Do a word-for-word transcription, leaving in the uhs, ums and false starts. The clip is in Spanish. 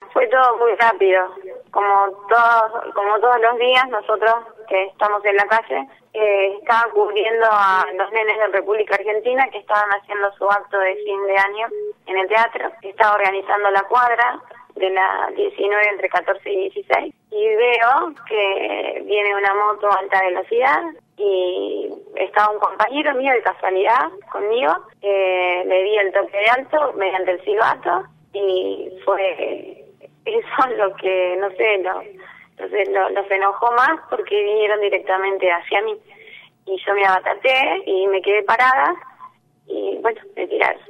fue todo muy rápido. Como todos, como todos los días, nosotros que estamos en la calle, eh, estaba cubriendo a los nenes de República Argentina que estaban haciendo su acto de fin de año en el teatro. Estaba organizando la cuadra de la diecinueve entre catorce y dieciséis y veo que viene una moto a alta velocidad y estaba un compañero mío de casualidad conmigo, eh, le di el toque de alto mediante el silbato y fue eso lo que, no sé, lo, entonces lo, los enojó más porque vinieron directamente hacia mí y yo me abataté y me quedé parada y bueno, me tiraron.